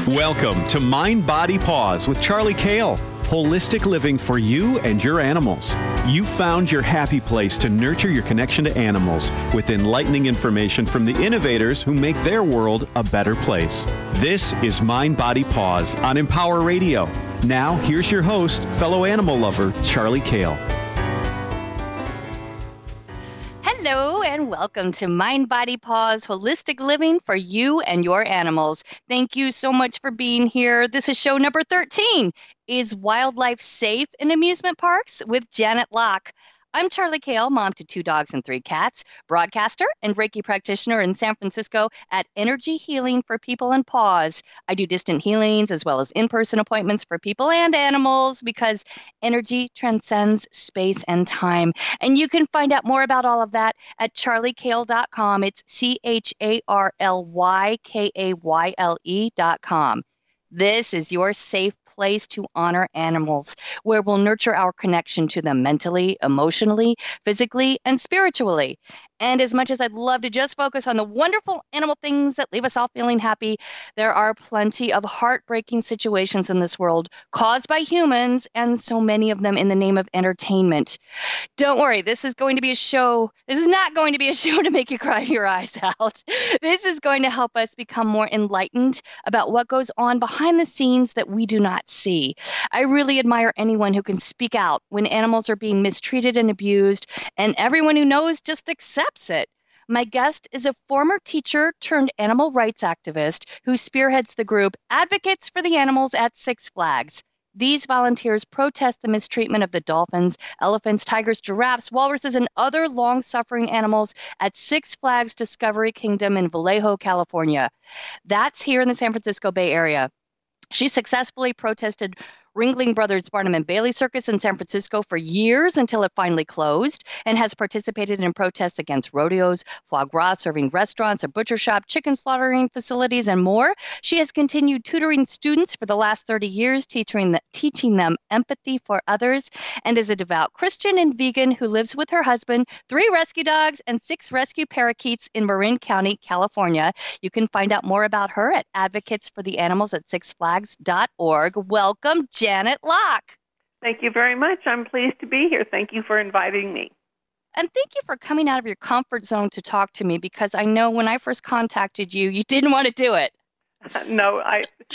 Welcome to Mind, Body, Paws with Charlie Kale. Holistic living for you and your animals. You found your happy place to nurture your connection to animals with enlightening information from the innovators who make their world a better place. This is Mind, Body, Paws on Empower Radio. Now, here's your host, fellow animal lover, Charlie Kale. Hello and welcome to Mind, Body, Paws, Holistic Living for You and Your Animals. Thank you so much for being here. This is show number 13. Is wildlife safe in amusement parks? With Janet Locke. I'm Charlie Kale, mom to 2 dogs and 3 cats, broadcaster and Reiki practitioner in San Francisco at Energy Healing for People and Paws. I do distant healings as well as in-person appointments for people and animals because energy transcends space and time. And you can find out more about all of that at charliekale.com. It's CharlieKayle.com. This is your safe place to honor animals, where we'll nurture our connection to them mentally, emotionally, physically, and spiritually. And as much as I'd love to just focus on the wonderful animal things that leave us all feeling happy, there are plenty of heartbreaking situations in this world caused by humans, and so many of them in the name of entertainment. Don't worry, this is going to be a show. This is not going to be a show to make you cry your eyes out. This is going to help us become more enlightened about what goes on behind the scenes that we do not see. I really admire anyone who can speak out when animals are being mistreated and abused, and everyone who knows just accepts it. My guest is a former teacher turned animal rights activist who spearheads the group Advocates for the Animals at Six Flags. These volunteers protest the mistreatment of the dolphins, elephants, tigers, giraffes, walruses, and other long-suffering animals at Six Flags Discovery Kingdom in Vallejo, California. That's here in the San Francisco Bay Area. She successfully protested Ringling Brothers Barnum and Bailey Circus in San Francisco for years until it finally closed, and has participated in protests against rodeos, foie gras serving restaurants, a butcher shop, chicken slaughtering facilities, and more. She has continued tutoring students for the last 30 years, teaching them empathy for others, and is a devout Christian and vegan who lives with her husband, 3 rescue dogs, and 6 rescue parakeets in Marin County, California. You can find out more about her at Advocates for the Animals at sixflags.org. Welcome, Janet Locke. Thank you very much. I'm pleased to be here. Thank you for inviting me. And thank you for coming out of your comfort zone to talk to me, because I know when I first contacted you, you didn't want to do it. No,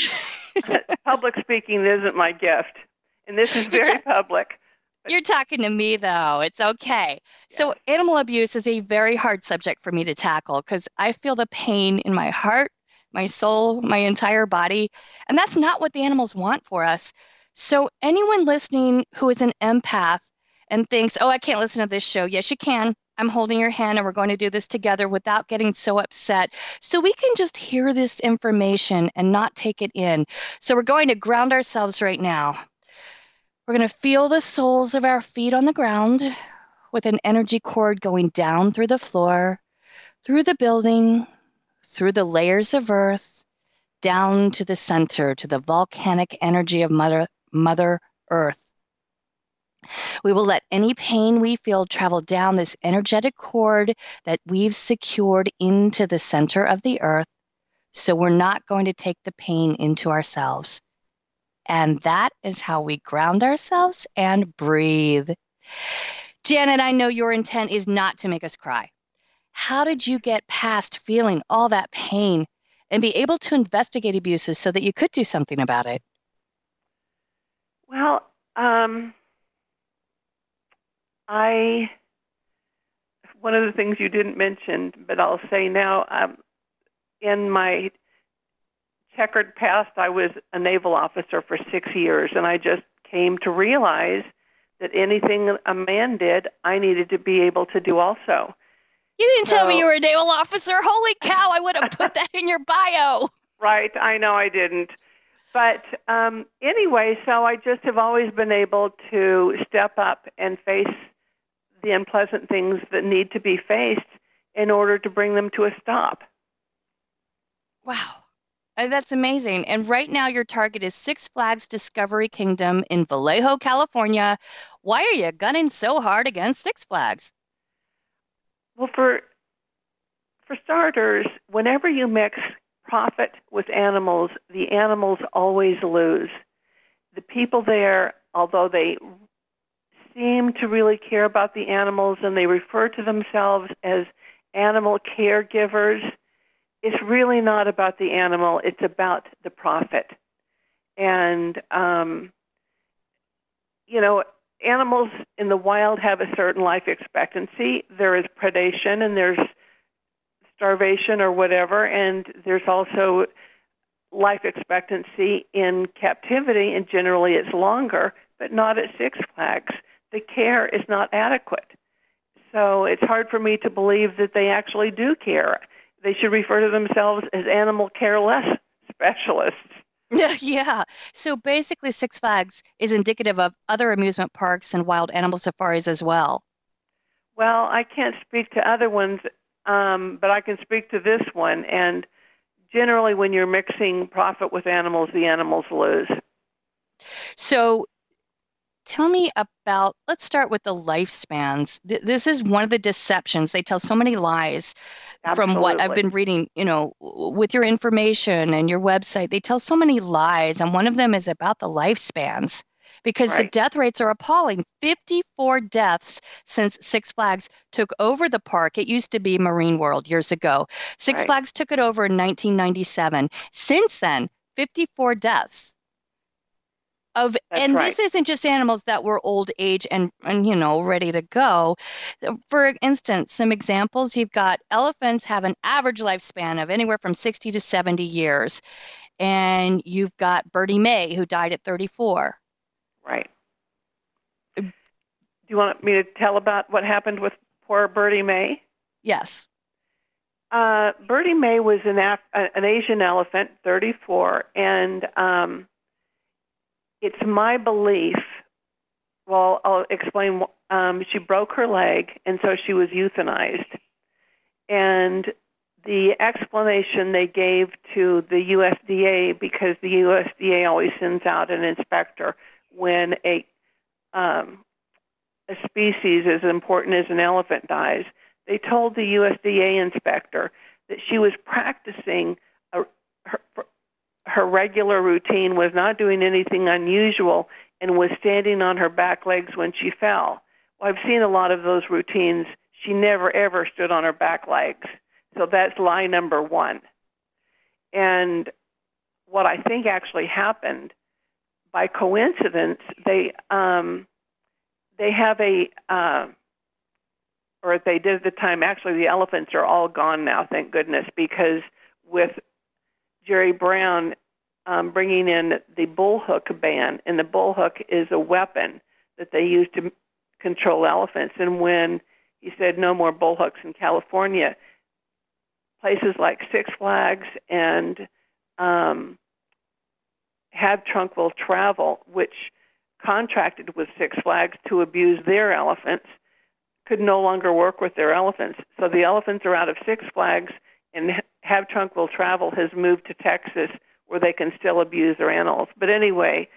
public speaking isn't my gift, and this is very public. You're talking to me, though. It's okay. Yeah. So animal abuse is a very hard subject for me to tackle because I feel the pain in my heart, my soul, my entire body, and that's not what the animals want for us. So anyone listening who is an empath and thinks, oh, I can't listen to this show. Yes, you can. I'm holding your hand and we're going to do this together without getting so upset. So we can just hear this information and not take it in. So we're going to ground ourselves right now. We're going to feel the soles of our feet on the ground with an energy cord going down through the floor, through the building, through the layers of earth, down to the center, to the volcanic energy of Mother Earth. We will let any pain we feel travel down this energetic cord that we've secured into the center of the earth, so we're not going to take the pain into ourselves. And that is how we ground ourselves and breathe. Janet, I know your intent is not to make us cry. How did you get past feeling all that pain and be able to investigate abuses so that you could do something about it? Well, one of the things you didn't mention, but I'll say now, in my checkered past, I was a naval officer for 6 years, and I just came to realize that anything a man did, I needed to be able to do also. You didn't tell me you were a naval officer. Holy cow, I would have put that in your bio. Right, I know I didn't. But anyway, so I just have always been able to step up and face the unpleasant things that need to be faced in order to bring them to a stop. Wow. That's amazing. And right now your target is Six Flags Discovery Kingdom in Vallejo, California. Why are you gunning so hard against Six Flags? Well, for starters, whenever you mix profit with animals, the animals always lose. The people there, although they seem to really care about the animals and they refer to themselves as animal caregivers, it's really not about the animal, it's about the profit. And, animals in the wild have a certain life expectancy. There is predation and there's starvation or whatever, and there's also life expectancy in captivity, and generally it's longer, but not at Six Flags. The care is not adequate. So it's hard for me to believe that they actually do care. They should refer to themselves as animal care less specialists. Yeah. So basically, Six Flags is indicative of other amusement parks and wild animal safaris as well. Well, I can't speak to other ones, but I can speak to this one. And generally, when you're mixing profit with animals, the animals lose. So tell me about, let's start with the lifespans. This is one of the deceptions. They tell so many lies. Absolutely. From what I've been reading, with your information and your website, they tell so many lies. And one of them is about the lifespans, because the death rates are appalling. 54 deaths since Six Flags took over the park. It used to be Marine World years ago. Six Flags took it over in 1997. Since then, 54 deaths. This isn't just animals that were old age and ready to go. For instance, some examples, you've got elephants have an average lifespan of anywhere from 60 to 70 years. And you've got Birdie Mae, who died at 34. Right. Do you want me to tell about what happened with poor Birdie Mae? Yes. Birdie Mae was an Asian elephant, 34, and it's my belief, well, I'll explain, she broke her leg, and so she was euthanized. And the explanation they gave to the USDA, because the USDA always sends out an inspector when a species as important as an elephant dies, they told the USDA inspector that she was practicing her regular routine, was not doing anything unusual, and was standing on her back legs when she fell. Well, I've seen a lot of those routines. She never, ever stood on her back legs. So that's lie number one. And what I think actually happened, by coincidence, they have or they did at the time, actually the elephants are all gone now, thank goodness, because with Jerry Brown bringing in the bullhook ban, and the bullhook is a weapon that they use to control elephants. And when he said no more bullhooks in California, places like Six Flags and Have Trunk Will Travel, which contracted with Six Flags to abuse their elephants, could no longer work with their elephants. So the elephants are out of Six Flags, and Have Trunk Will Travel has moved to Texas, where they can still abuse their animals. But anyway,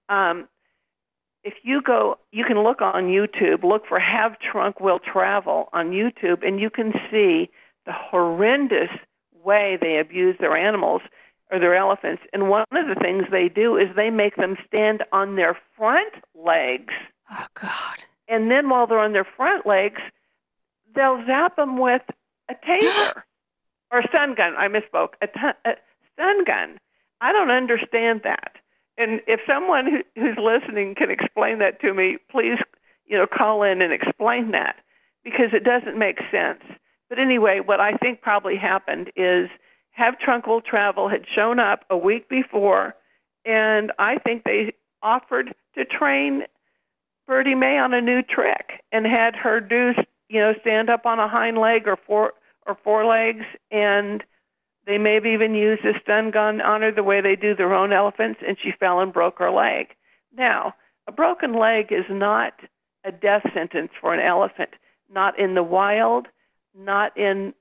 if you go, you can look on YouTube, look for Have Trunk Will Travel on YouTube, and you can see the horrendous way they abuse their animals or their elephants. And one of the things they do is they make them stand on their front legs. Oh, God. And then while they're on their front legs, they'll zap them with a taser. Or a stun gun. I misspoke. A stun gun. I don't understand that. And if someone who's listening can explain that to me, please, call in and explain that, because it doesn't make sense. But anyway, what I think probably happened is Have Trunk Will Travel had shown up a week before, and I think they offered to train Birdie Mae on a new trick and had her do, stand up on a hind leg or four legs, and they maybe even used a stun gun on her the way they do their own elephants, and she fell and broke her leg. Now, a broken leg is not a death sentence for an elephant, not in the wild, not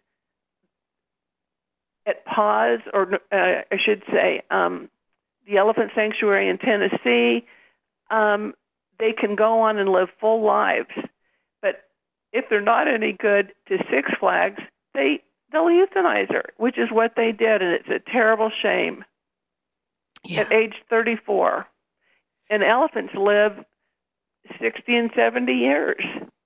at PAWS, or I should say the Elephant Sanctuary in Tennessee. They can go on and live full lives. But if they're not any good to Six Flags, they they'll euthanize her, which is what they did, and it's a terrible shame. Yeah. At age 34. And elephants live 60 and 70 years.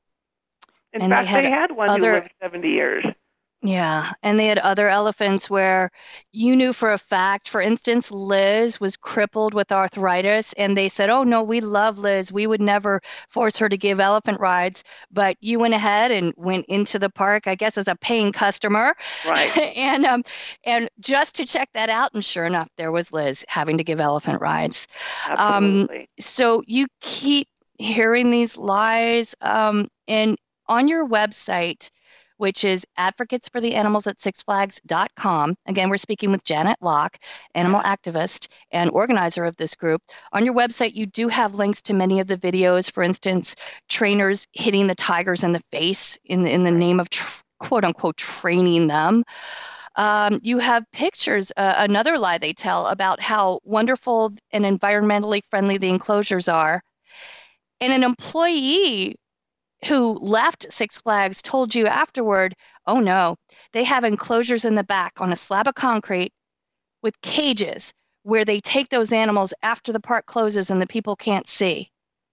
In fact, they had one who lived 70 years. Yeah, and they had other elephants where you knew for a fact, for instance, Liz was crippled with arthritis, and they said, oh, no, we love Liz. We would never force her to give elephant rides. But you went ahead and went into the park, I guess, as a paying customer. Right. and just to check that out, and sure enough, there was Liz having to give elephant rides. Absolutely. So you keep hearing these lies, and on your website, which is advocatesfortheanimals@sixflags.com. Again, we're speaking with Janet Locke, animal activist and organizer of this group. On your website, you do have links to many of the videos, for instance, trainers hitting the tigers in the face in the name of quote-unquote training them. You have pictures, another lie they tell about how wonderful and environmentally friendly the enclosures are. And an employee who left Six Flags told you afterward, oh no, they have enclosures in the back on a slab of concrete with cages where they take those animals after the park closes and the people can't see.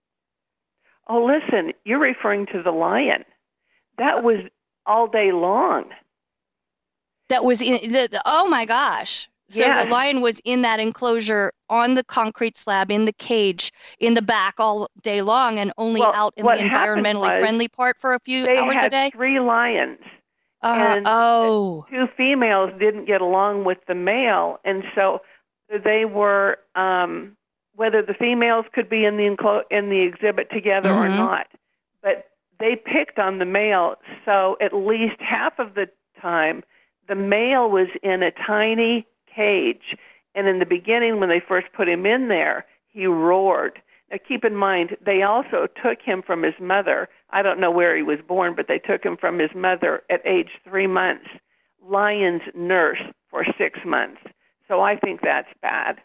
Oh, listen, you're referring to the lion. That was all day long. That was oh my gosh. So yes. The lion was in that enclosure on the concrete slab in the cage in the back all day long and only out in the environmentally friendly part for a few hours a day? They had 3 lions. And 2 females didn't get along with the male, and so they were whether the females could be in the exhibit together or not. But they picked on the male, so at least half of the time the male was in a tiny cage, and in the beginning when they first put him in there, he roared. Now keep in mind, they also took him from his mother. I don't know where he was born, but they took him from his mother at age 3 months. Lions nurse for 6 months. So I think that's bad.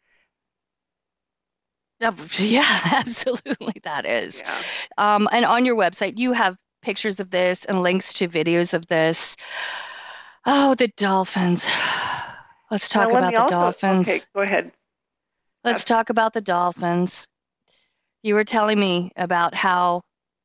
Yeah, absolutely that is. Yeah. And on your website, you have pictures of this and links to videos of this. Oh, the dolphins. Let's talk about the dolphins. Okay, go ahead. Let's talk about the dolphins. You were telling me about how,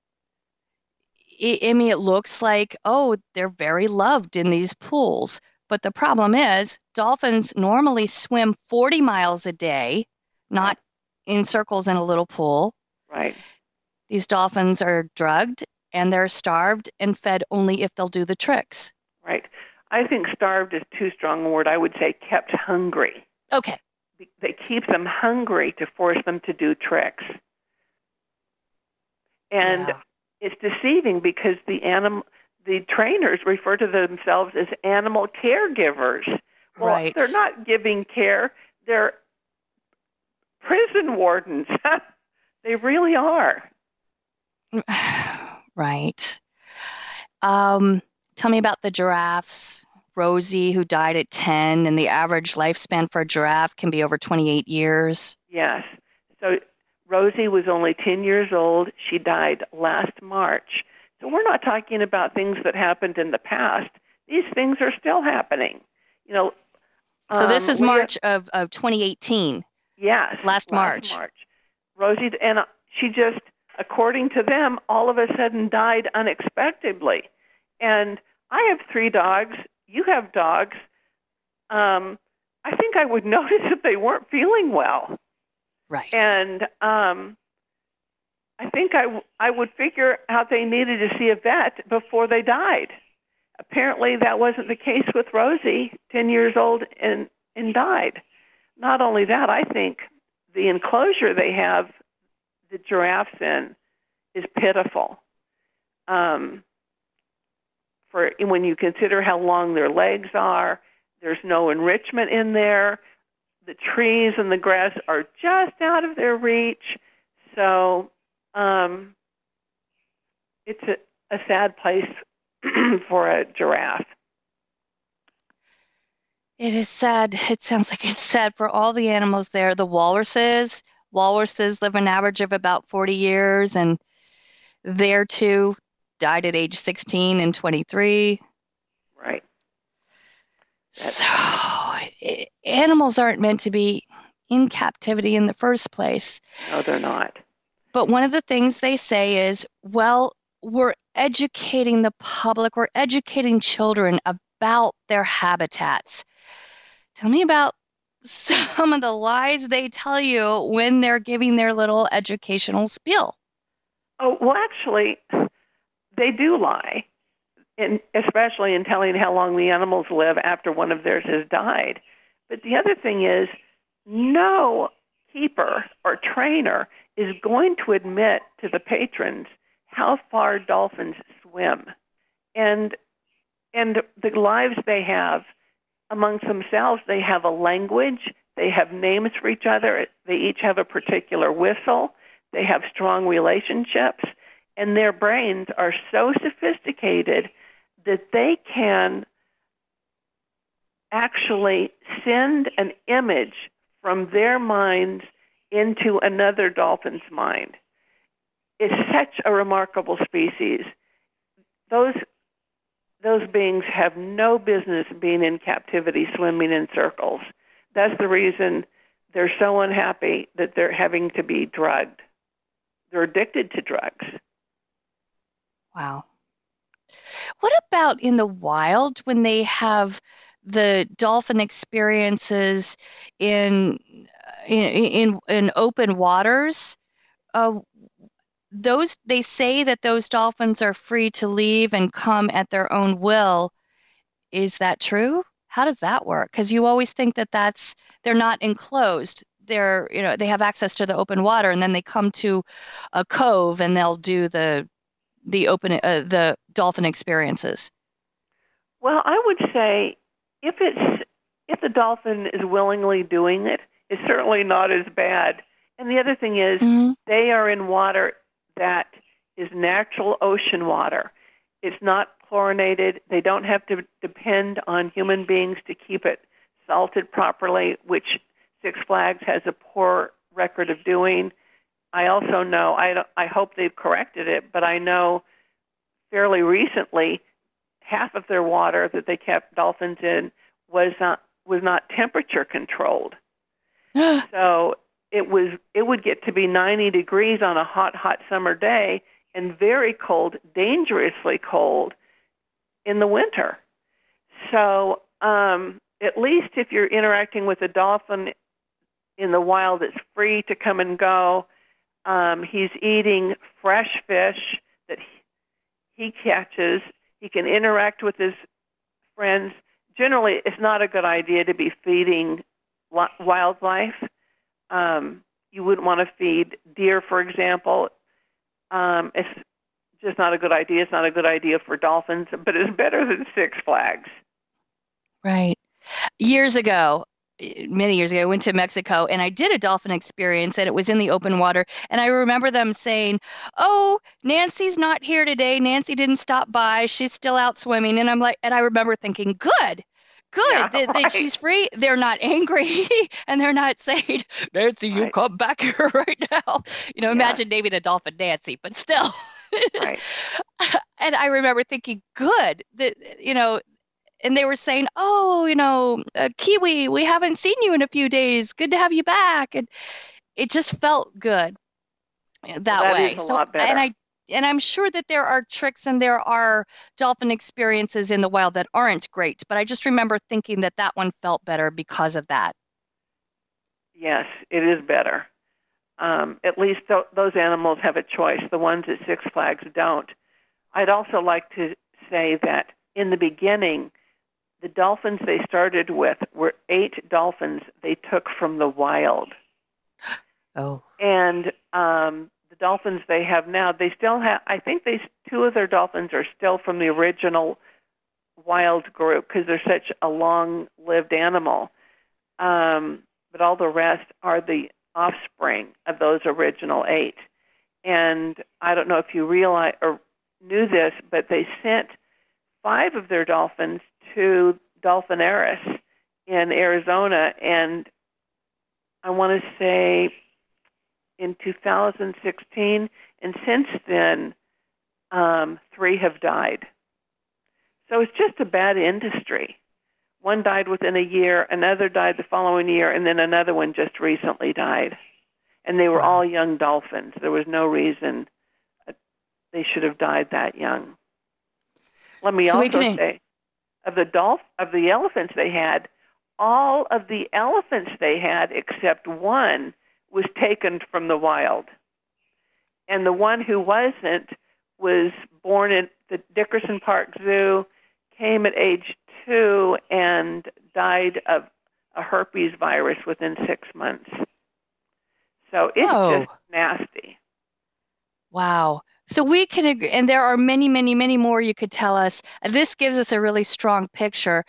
it looks like, they're very loved in these pools. But the problem is, dolphins normally swim 40 miles a day, not in circles in a little pool. Right. These dolphins are drugged, and they're starved and fed only if they'll do the tricks. Right. I think starved is too strong a word. I would say kept hungry. Okay. They keep them hungry to force them to do tricks. And it's deceiving because the trainers refer to themselves as animal caregivers. Well, they're not giving care. They're prison wardens. They really are. Right. Tell me about the giraffes. Rosie, who died at 10, and the average lifespan for a giraffe can be over 28 years. Yes. So Rosie was only 10 years old. She died last March. So we're not talking about things that happened in the past. These things are still happening. So this is March of 2018. Yes. Last March. Rosie, and she just, according to them, all of a sudden died unexpectedly. And I have 3 dogs. You have dogs. I think I would notice if they weren't feeling well. Right. And I think I would figure out they needed to see a vet before they died. Apparently that wasn't the case with Rosie, 10 years old, and died. Not only that, I think the enclosure they have the giraffes in is pitiful. For when you consider how long their legs are, there's no enrichment in there. The trees and the grass are just out of their reach. So it's a sad place for a giraffe. It is sad. It sounds like it's sad for all the animals there. The walruses live an average of about 40 years, and there too died at age 16 and 23. Right. So animals aren't meant to be in captivity in the first place. No, they're not. But one of the things they say is, well, we're educating the public, we're educating children about their habitats. Tell me about some of the lies they tell you when they're giving their little educational spiel. Oh, well, actually, they do lie, especially in telling how long the animals live after one of theirs has died. But the other thing is, no keeper or trainer is going to admit to the patrons how far dolphins swim. And the lives they have amongst themselves, they have a language, they have names for each other, they each have a particular whistle, they have strong relationships, and their brains are so sophisticated that they can actually send an image from their minds into another dolphin's mind. It's such a remarkable species. Those beings have no business being in captivity, swimming in circles. That's the reason they're so unhappy that they're having to be drugged. They're addicted to drugs. Wow. What about in the wild when they have the dolphin experiences in open waters? Those, they say that those dolphins are free to leave and come at their own will. Is that true? How does that work? Because you always think that they're not enclosed. They have access to the open water, and then they come to a cove and they'll do the dolphin experiences. Well, I would say if the dolphin is willingly doing it, it's certainly not as bad. And the other thing is, they are in water that is natural ocean water. It's not chlorinated. They don't have to depend on human beings to keep it salted properly, which Six Flags has a poor record of doing. I also know, I hope they've corrected it, but I know fairly recently half of their water that they kept dolphins in was not temperature controlled. So it would get to be 90 degrees on a hot summer day and very cold, dangerously cold in the winter. So at least if you're interacting with a dolphin in the wild, it's free to come and go. He's eating fresh fish that he catches. He can interact with his friends. Generally, it's not a good idea to be feeding wildlife. You wouldn't want to feed deer, for example. It's just not a good idea. It's not a good idea for dolphins, but it's better than Six Flags. Right. Many years ago, I went to Mexico and I did a dolphin experience, and it was in the open water. And I remember them saying, "Oh, Nancy's not here today. Nancy didn't stop by. She's still out swimming." And I remember thinking, good. Yeah, that she's free. They're not angry and they're not saying, "Nancy, you come back here right now." Imagine naming a dolphin Nancy, but still. Right. And I remember thinking, good, and they were saying, "Oh, Kiwi, we haven't seen you in a few days. Good to have you back." And it just felt good that way. Is a lot better. And I'm sure that there are tricks and there are dolphin experiences in the wild that aren't great, but I just remember thinking that one felt better because of that. Yes, it is better. At least those animals have a choice. The ones at Six Flags don't. I'd also like to say that in the beginning, the dolphins they started with were 8 dolphins they took from the wild. Oh. And the dolphins they have now, they still have, I think 2 of their dolphins are still from the original wild group because they're such a long-lived animal. But all the rest are the offspring of those original 8. And I don't know if you realize or knew this, but they sent 5 of their dolphins to Dolphinaris in Arizona, and I want to say in 2016, and since then, 3 have died. So it's just a bad industry. One died within a year, another died the following year, and then another one just recently died. And they were all young dolphins. There was no reason they should have died that young. Let me also say, of the elephants they had, all of the elephants they had except one was taken from the wild. And the one who wasn't was born at the Dickerson Park Zoo, came at age 2, and died of a herpes virus within 6 months. So it's just nasty. Wow. So we can agree, and there are many, many, many more you could tell us. This gives us a really strong picture.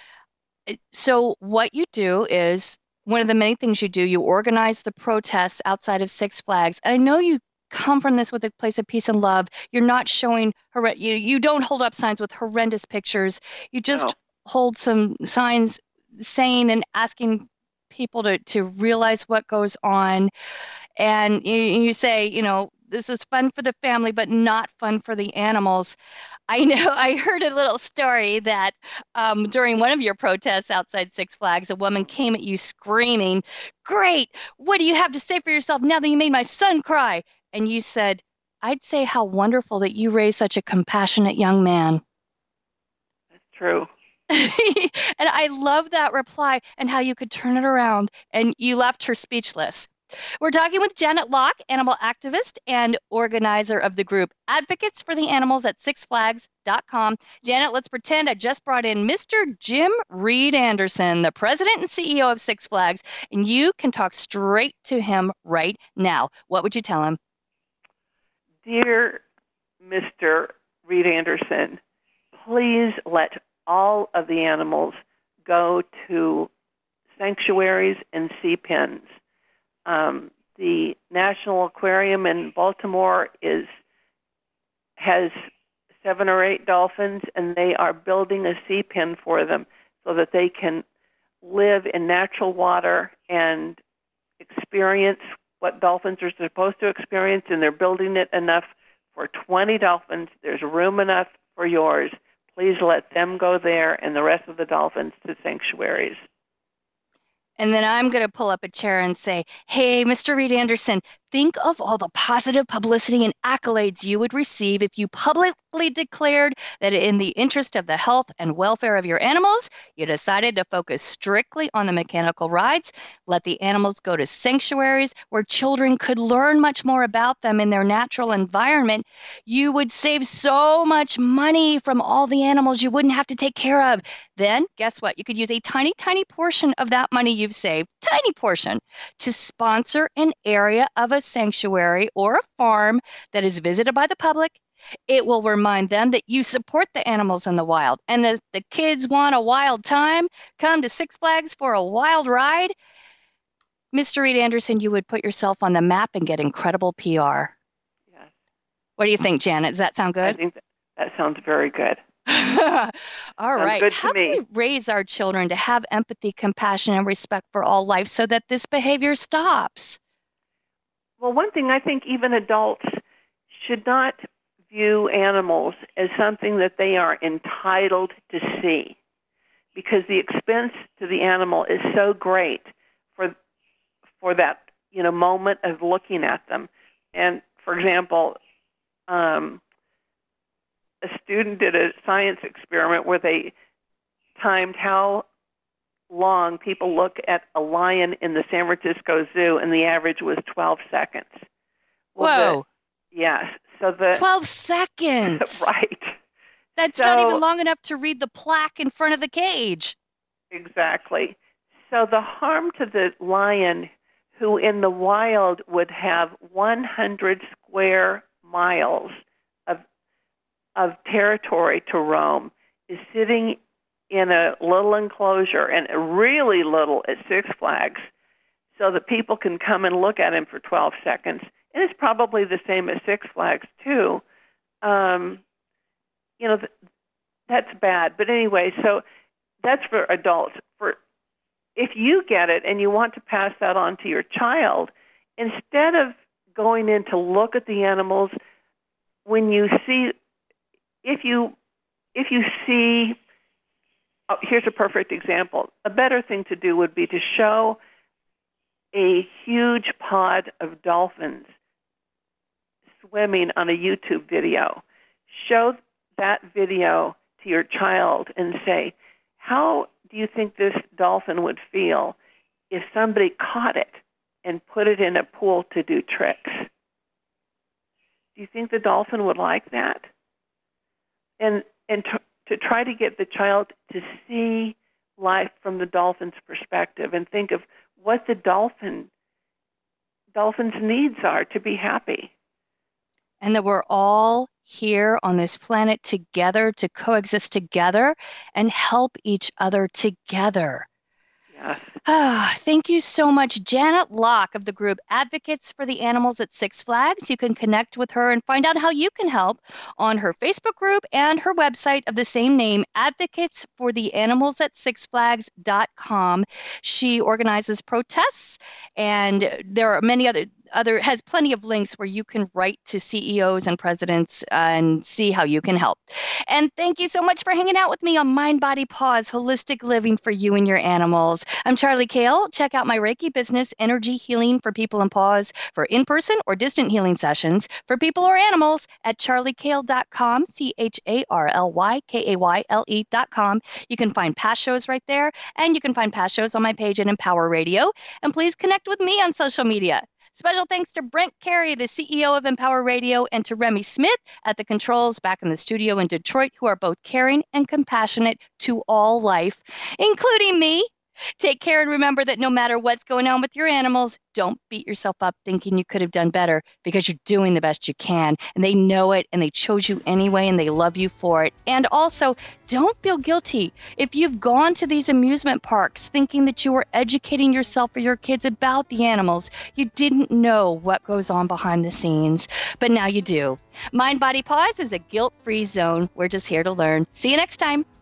So what you do is, one of the many things you do, you organize the protests outside of Six Flags. And I know you come from this with a place of peace and love. You're not showing, you don't hold up signs with horrendous pictures. You just hold some signs saying and asking people to realize what goes on. And you say, this is fun for the family, but not fun for the animals. I know I heard a little story that during one of your protests outside Six Flags, a woman came at you screaming, "Great, what do you have to say for yourself now that you made my son cry?" And you said, "I'd say how wonderful that you raised such a compassionate young man." That's true. And I love that reply and how you could turn it around, and you left her speechless. We're talking with Janet Locke, animal activist and organizer of the group Advocates for the Animals at SixFlags.com. Janet, let's pretend I just brought in Mr. Jim Reed Anderson, the president and CEO of Six Flags, and you can talk straight to him right now. What would you tell him? Dear Mr. Reed Anderson, please let all of the animals go to sanctuaries and sea pens. The National Aquarium in Baltimore has 7 or 8 dolphins, and they are building a sea pen for them so that they can live in natural water and experience what dolphins are supposed to experience, and they're building it enough for 20 dolphins. There's room enough for yours. Please let them go there and the rest of the dolphins to sanctuaries. And then I'm going to pull up a chair and say, "Hey, Mr. Reed Anderson, think of all the positive publicity and accolades you would receive if you publicly declared that in the interest of the health and welfare of your animals, you decided to focus strictly on the mechanical rides, let the animals go to sanctuaries where children could learn much more about them in their natural environment. You would save so much money from all the animals you wouldn't have to take care of. Then, guess what? You could use a tiny, tiny portion of that money you've saved, tiny portion, to sponsor an area of a sanctuary or a farm that is visited by the public. It will remind them that you support the animals in the wild. And if the kids want a wild time, come to Six Flags for a wild ride." Mr. Reed Anderson, you would put yourself on the map and get incredible PR. Yes. What do you think, Janet? Does that sound good? I think that sounds very good. All right. Good to How me. can we raise our children to have empathy, compassion, and respect for all life so that this behavior stops? Well, one thing, I think even adults should not view animals as something that they are entitled to see, because the expense to the animal is so great for that moment of looking at them. And for example, a student did a science experiment where they timed how long people look at a lion in the San Francisco Zoo, and the average was 12 seconds. Whoa. Yes. So 12 seconds. Right. That's not even long enough to read the plaque in front of the cage. Exactly. So the harm to the lion, who in the wild would have 100 square miles of territory to roam, is sitting in a little enclosure, and really little at Six Flags, so that people can come and look at him for 12 seconds. And it's probably the same at Six Flags, too. That's bad. But anyway, so that's for adults. If you get it and you want to pass that on to your child, instead of going in to look at the animals, if you see here's a perfect example. A better thing to do would be to show a huge pod of dolphins swimming on a YouTube video. Show that video to your child and say, how do you think this dolphin would feel if somebody caught it and put it in a pool to do tricks? Do you think the dolphin would like that? And to try to get the child to see life from the dolphin's perspective and think of what the dolphin's needs are to be happy. And that we're all here on this planet together to coexist together and help each other together. Yes. Thank you so much, Janet Locke of the group Advocates for the Animals at Six Flags. You can connect with her and find out how you can help on her Facebook group and her website of the same name, Advocates for the Animals at SixFlags.com. She organizes protests, and there are many other has plenty of links where you can write to CEOs and presidents and see how you can help. And thank you so much for hanging out with me on Mind, Body, Paws, Holistic Living for You and Your Animals. I'm Charlie Kale. Check out my Reiki business, Energy Healing for People and Paws, for in-person or distant healing sessions for people or animals at charliekale.com, CharlieKayle.com. You can find past shows right there, and you can find past shows on my page at Empower Radio. And please connect with me on social media. Special thanks to Brent Carey, the CEO of Empower Radio, and to Remy Smith at the controls back in the studio in Detroit, who are both caring and compassionate to all life, including me. Take care and remember that no matter what's going on with your animals, don't beat yourself up thinking you could have done better, because you're doing the best you can, and they know it, and they chose you anyway, and they love you for it. And also, don't feel guilty if you've gone to these amusement parks thinking that you were educating yourself or your kids about the animals. You didn't know what goes on behind the scenes, but now you do. Mind, Body, Paws is a guilt-free zone. We're just here to learn. See you next time.